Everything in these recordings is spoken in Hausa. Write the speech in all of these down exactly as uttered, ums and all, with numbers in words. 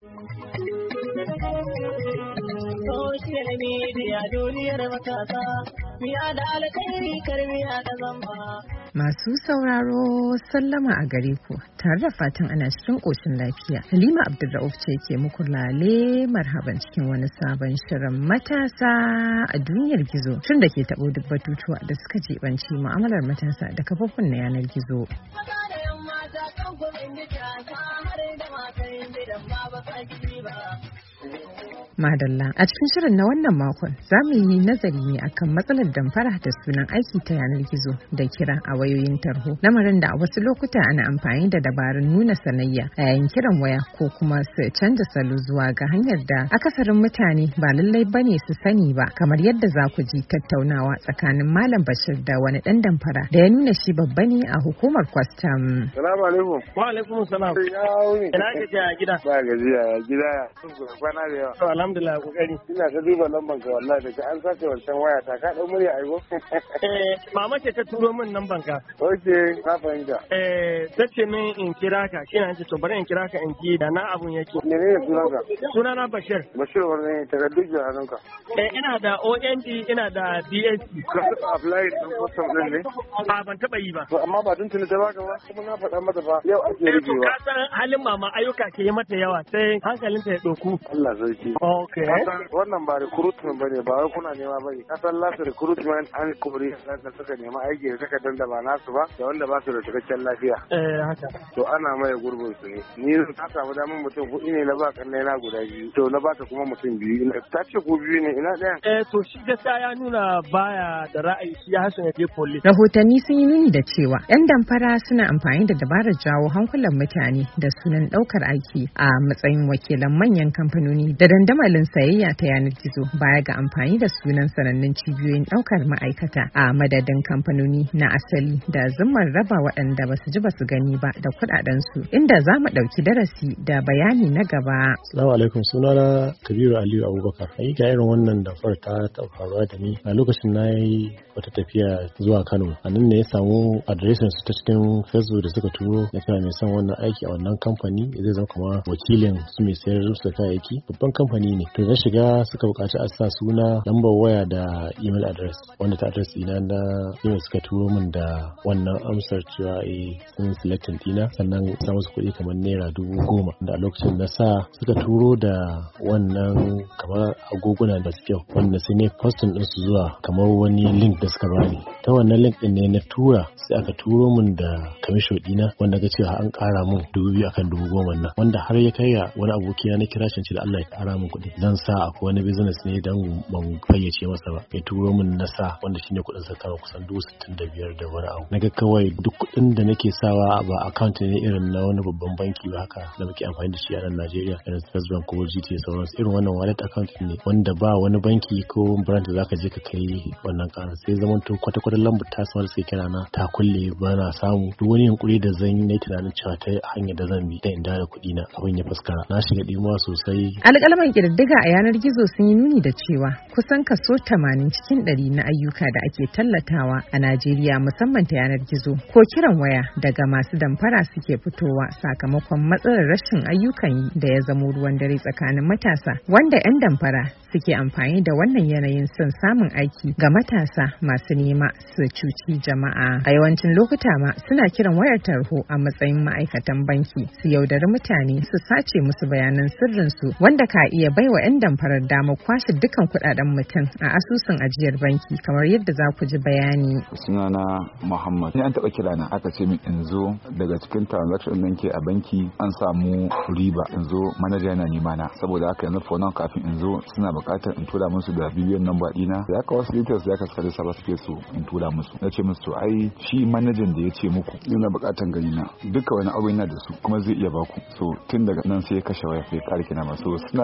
Social media duniyar matasa, miya da alkhairi karmiya da zamba. Masu sauraro sallama a gare ku tare da fatan ana cikin ƙoshin lafiya. Halima Abdulrauf ce ke muku lale marhaban cikin wani sabon shirin matasa a duniyar gizo. Tun da ke taɓo duk batutuwa da suka jibanci mu'amalar matasa da kafofin na yanar gizo. Maza da yan mata kan kuɗin gida ta har da matan gidan ba ba ba. Madalla a cikin shirin na wannan makon za mu yi nazari ne akan matsalar damfara da sunan aiki ta yanar gizo da kira a wayoyin tarho, lamarin da a wasu lokuta ana amfani da dabarun nuna sanayya a yayin kiran waya ko kuma su canza salo zuwa ga hanyar da akasarin mutane ba lallai bane su sani ba, kamar yadda za ku ji tattaunawa tsakanin Malam Bashir da wani dan damfara da ya nuna shi babba ne a hukumar kwastam. Salamu alaikum. Wa alaikum salam. Ya wuni. Ina gajiya a gida? Ba gajiya ya gida ya. Kwana da yawa. Alhamdulillah kokari. Ina ta duba lamban ka wallahi daga an sace wancan waya ta ka dau murya aigo. Eh mama ce ta turo min lamban ka. Okay, na fahimta. Eh tace min in kira ka, kina ce to bari in kira ka in ji da na abun yake. Menene sunanka? Sunana Bashir. Bashir wani takardu ke hannunka. Eh ina da O N D ina da D S C. Ka taɓa apply din custom din ne? A ban taba yi ba. To amma ba tun tuni ta baka ba kuma na faɗa mata ba yau ake rigewa. Ka san halin mama ayyuka ke yi mata yawa sai hankalinta ya doku. Allah sarki. Okay. Wannan ba recruitment bane ba wai kuna nema bane. Kasan last recruitment an kori da suka nema aiki da takardar da ba nasu ba da wanda ba su da cikakken lafiya. Eh haka. To ana maye gurbin su ne. Ni ta samu damar mutum hudu ne na ba kannai na guda biyu. To na ba ta kuma mutum biyu. Ta ce ku biyu ne ina ɗayan. Eh to shi gaskiya ya nuna baya da ra'ayi shi ya hasan ya je police. Rahotanni sun yi nuni da cewa 'yan damfara suna amfani da dabarar jawo hankulan mutane da sunan ɗaukar aiki a matsayin wakilan manyan kamfanoni da dandamalin sayayya ta yanar gizo, baya ga amfani da sunan sanannun cibiyoyin ɗaukar ma'aikata a madadin kamfanoni na asali da zimmar raba waɗanda ba su ji ba su gani ba da kuɗaɗensu, inda za mu ɗauki darasi da bayani na gaba. Assalamu alaikum, sunana Kabiru Aliyu Abubakar. Hakika irin wannan damfar ta taɓa faruwa da ni a lokacin na yi wata tafiya zuwa Kano. A nan ne ya samu adireshin su ta cikin Facebook da suka turo na cewa mai son wannan aiki a wannan kamfani zai zama kuma wakilin su mai sayar da kayayyaki. Babban kamfani ne. To na shiga suka buƙaci a sa suna, lambar waya da email address, wanda ta address ina na email suka turo min da wannan amsar cewa eh sun selecting dina, sannan sa musu kuɗi kamar naira dubu goma. Da a lokacin na sa suka turo da wannan kamar agoguna da suke wanda sai ne posting din su zuwa kamar wani link da suka bani. Ta wannan link din ne na tura sai aka turo min da commission dina wanda ga cewa an ƙara min dubu biyu akan dubu goma nan, wanda har ya kai ga wani abokina na kira shi da Allah ya ƙara min kuɗi. Zan sa akwai wani business ne dan ban fayyace masa ba, ya turo min na sa wanda shine kuɗin sa kama kusan dubu sittin da biyar da wani abu. Naga kawai duk kuɗin da nake sawa ba account ne irin na wani babban banki ba haka da muke amfani da shi a nan Najeriya, irin First Bank ko G T sauransu. Irin wannan wallet account ne wanda ba wani banki ko branch da zaka je ka kai wannan ƙara. Sai zaman to kwata-kwata lambar ta samar sai kira na ta kulle, ba na samu. Duk wani yunkuri da zan yi na tunanin cewa ta hanyar da zan bi da in da kuɗi na abin ya fuskara. Na shiga ɗimuwa sosai. Alƙalman ƙididdiga a yanar gizo sun yi nuni da cewa kusan kaso tamanin cikin ɗari na ayyuka da ake tallatawa a Najeriya musamman ta yanar gizo ko kiran waya daga masu damfara suke fitowa sakamakon matsalar rashin ayyukan yi da ya zamo ruwan dare tsakanin matasa, wanda 'yan damfara suke amfani da wannan yanayin son samun aiki ga matasa masu nema su cuci jama'a. A yawancin lokuta ma suna kiran wayar tarho a matsayin ma'aikatan banki su yaudari mutane su sace musu bayanan sirrinsu, wanda ka iya baiwa 'yan damfarar damar kwashe dukkan kuɗaɗen mutum a asusun ajiyar banki, kamar yadda za ku ji bayani. Sunana Muhammad. Ni an taɓa kira na aka ce min in zo daga cikin transaction ɗin ke a banki an samu riba, in zo manaja yana nema na, saboda haka yanzu for now kafin in zo suna buƙatar in tura musu da bibiyan number ɗina, ya ka wasu details ya ka suka lissa ba suke so in tura musu. Na ce musu to ai shi manajan da ya ce muku yana buƙatar gani na duka wani abu yana da su kuma zai iya baku, so tun daga nan sai ya kashe waya sai ƙara kina masu suna da target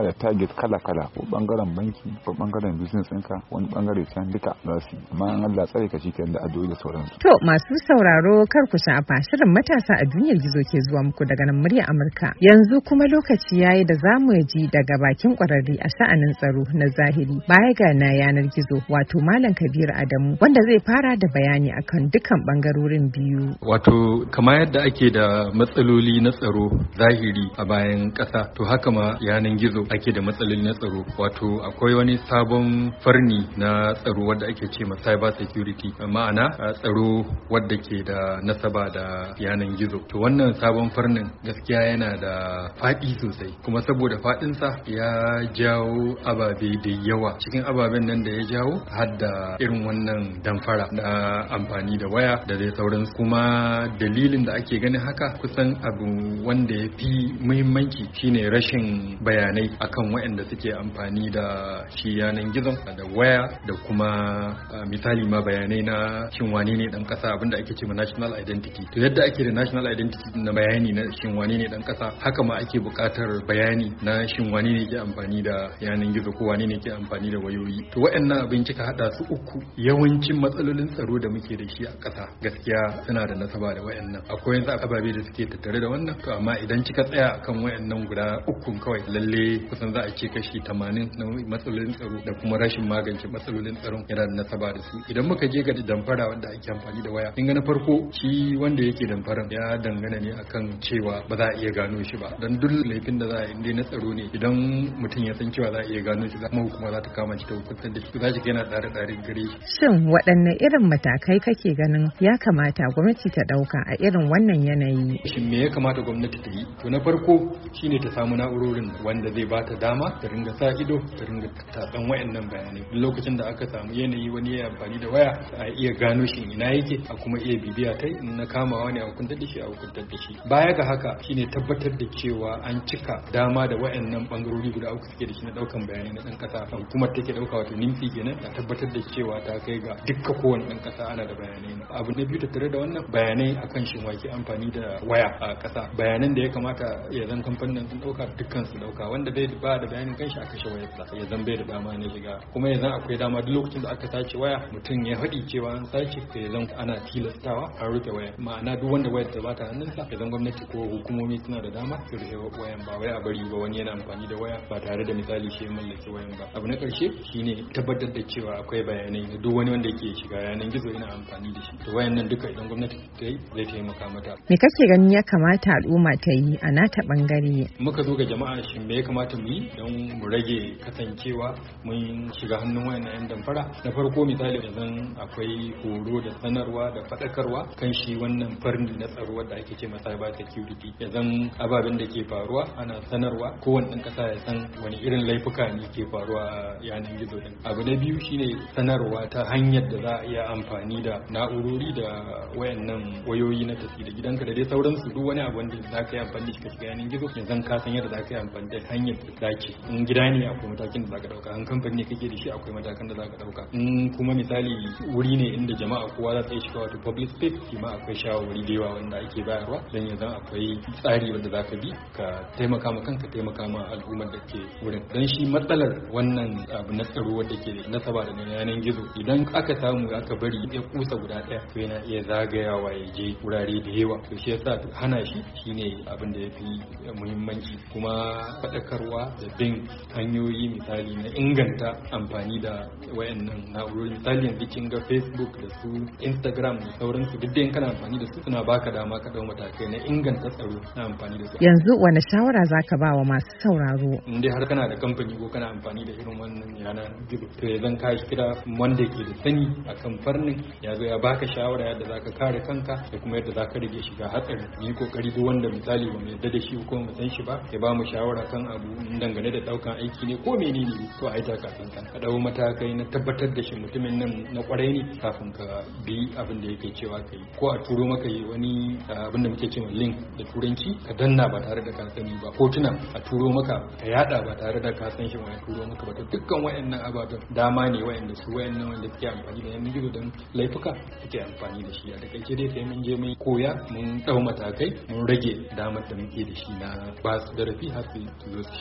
kala-kala ko bangaren banki ko bangaren business ɗinka wani bangare can duka za su yi amma an Allah tsare ka shi da addu'o'i da sauransu. To masu sauraro kar ku sha'afa shirin matasa a duniyar gizo ke zuwa muku daga nan murya Amurka. Yanzu kuma lokaci yayi da zamu ji daga bakin kwararre a sha'anin tsaro na zahiri baya ga na yanar gizo wato Malam Kabir Adamu wanda zai fara da bayani akan dukan bangarorin biyu. Wato kamar yadda ake da matsaloli na tsaro zahiri a bayan ƙasa to haka ma yanar gizo ake da matsaloli na tsaro wato akwai wani sabon farni na tsaro wadda ake ce ma cyber security ma'ana tsaro wadda ke da nasaba da yanar gizo to wannan sabon farnin gaskiya yana da faɗi sosai kuma saboda faɗinsa ya jawo ababe da yawa cikin ababen nan da ya jawo har da irin wannan damfara na amfani da waya da dai sauransu kuma dalilin da ake ganin haka kusan abu wanda ya fi muhimmanci shine rashin bayanai akan waɗanda suke amfani da shi yanar gizon da waya da kuma misali ma bayanai na shin wane ne dan kasa abinda ake cewa national identity to yadda ake da national identity na bayani na shin wane ne dan kasa haka ma ake buƙatar bayani na shin wane ne ke amfani da yanar gizo ko wane ne ke amfani da wayoyi to waɗannan abin kika hada su uku yawancin matsalolin tsaro da muke da shi a ƙasa gaskiya suna da nasaba da waɗannan akwai yanzu ababe da suke tattare da wannan to amma idan kika tsaya akan waɗannan guda ukun kawai lalle kusan za a ce kashi tamanin na matsalolin tsaro da kuma rashin magance matsalolin tsaron yana da nasaba da su idan muka je ga damfara wanda ake amfani da waya kin ga na farko shi wanda yake damfaran ya dangana ne akan cewa ba za a iya gano shi ba dan duk laifin da za a yi na tsaro ne idan mutum ya san cewa za a iya gano shi kuma hukuma za ta kama shi ta hukuntar da shi za shi yana tsare tsare gare shi shin waɗanne irin matakai kake ganin ya kamata gwamnati ta ɗauka a irin wannan yanayi shin me ya kamata gwamnati ta yi to na farko shine ta samu na'urorin wanda zai ba ta dama ta ringa sa ido ta ringa tatsan wayannan bayanai lokacin da aka samu yanayi wani ya amfani da waya a iya gano shi ina yake a kuma iya bibiya tai na kamawa ne a hukuntar da shi a hukuntar da shi baya ga haka shine tabbatar da cewa an cika dama da wayannan bangarori guda uku suke da shi na daukan bayanai na dan kasa hukumar take dauka wato nimfi kenan a tabbatar da cewa ta kai ga dukkan kowanne dan kasa ana da bayanai abu na biyu tattare da wannan bayanai akan shin wake amfani da waya a kasa bayanan da ya kamata ya zan kamfanin sun dauka dukkan su dauka wanda bai ba da bayanin kanshi a kashe wayarsa ya zan bai da dama ne shiga kuma ya zan akwai dama duk lokacin da aka sace waya mutum ya haɗi cewa an sace ya zan ana tilastawa an rufe waya ma'ana duk wanda wayar ta bata hannunsa ya zan gwamnati ko hukumomi suna da dama su rufe wayan ba wai a bari ba wani yana amfani da waya ba tare da misali shi ya mallaki wayan ba abu na karshe shine tabbatar da cewa akwai bayanai na duk wani wanda yake shiga yanan gizo yana amfani da shi to wayan nan duka idan gwamnati ta yi zai taimaka mata me kake ganin ya kamata al'umma ta yi a nata bangare muka zo ga jama'a shin me ya kamata mu yi don mu rage kasancewa mun shiga hannun wayannan yan damfara na farko misali idan akwai horo da sanarwa da faɗakarwa kan shi wannan farni na tsaro wanda ake ce masa cyber security idan ababen da ke faruwa ana sanarwa kowane ɗan ƙasa ya san wani irin laifuka ne ke faruwa a yanar gizo din abu na biyu shine sanarwa ta hanyar da za a iya amfani da na'urori da wayannan wayoyi na tafi da gidanka da dai sauransu duk wani abu wanda za ka yi amfani da shi ka shiga yanar gizo yanzu ka san yadda za ka yi amfani da hanyar da dace in gida ne akwai matakin da za ka dauka in kamfani ne kake da shi akwai matakan da za ka dauka in kuma misali wuri ne inda jama'a kowa za ta yi shiga wato public space shi ma akwai shawarwari da yawa wanda ake bayarwa dan yanzu akwai tsari wanda za ka bi ka taimaka ma kanka taimaka ma al'ummar da ke wurin dan shi matsalar wannan abu na tsaro wanda ke nasaba da yanar gizo idan aka samu aka bari ya kusa guda daya to yana iya zagayawa ya je wurare da yawa to shi yasa hana shi shine abin da ya fi muhimmanci kuma faɗakarwa da bin hanyoyi misali na inganta amfani da wayannan na'urori misali yanzu kin ga Facebook da su Instagram da sauransu duk da kana amfani da su suna baka dama ka dau matakai na inganta tsaro na amfani da su yanzu wani shawara zaka ba wa masu sauraro in dai har kana da kamfani ko kana amfani da irin wannan yana gizo to yanzu ka kira wanda ke da sani akan farnin ya zo ya baka shawara yadda zaka kare kanka da kuma yadda zaka rage shiga hatsari ni kokari duk wanda misali ba mu yadda da shi ko mu san shi ba ya ba mu shawara kan abu dangane da daukan aiki ne ko menene to a yi takasan ka dau matakai na tabbatar da shi mutumin nan na kwarai ne kafin ka bi abin da yake cewa kai ko a turo maka wani abin da muke cewa link da turanci ka danna ba tare da ka sani ba hotuna a turo maka ka yada ba tare da ka san shi wani turo maka ba to dukkan wayannan ababen dama ne wayanda su wayannan wanda suke amfani da yanar gizo don laifuka suke amfani da shi a takaice dai sai mun je mun koya mun dau matakai mun rage damar da muke da shi na ba su zarafi har su zo su shiga su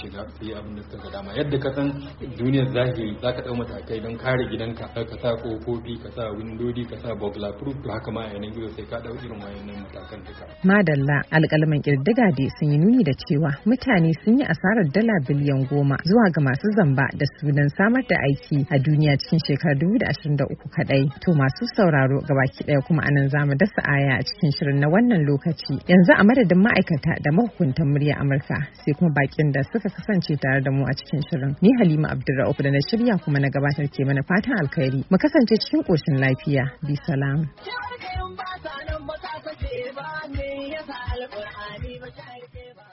yi abin da suka ga dama. Yadda ka san duniyar zahiri za ka ɗau matakai don kare gidanka, ka sa kofofi, ka sa windodi, ka sa burglar proof, to haka ma a yanar gizo sai ka ɗau irin wayannan matakan duka. Madalla, alƙalman ƙirdiga dai sun yi nuni da cewa mutane sun yi asarar dala biliyan goma zuwa ga masu zamba da sunan samar da aiki a duniya cikin shekarar dubu da ashirin da uku kaɗai. To masu sauraro gabaki ɗaya kuma anan zamu dasa aya a cikin shirin na wannan lokaci. Yanzu a madadin ma'aikata da mahukuntan murya Amurka sai kuma bakin da suka kasance tare da mu a cikin shirin. Ni Halima Abdulrauf da na shirya kuma na gabatar ke mana fatan alkhairi. Mu kasance cikin ƙoshin lafiya. Bi salam. Ba ta nan ba ta sake ba ne ya sa alƙur'ani ba ta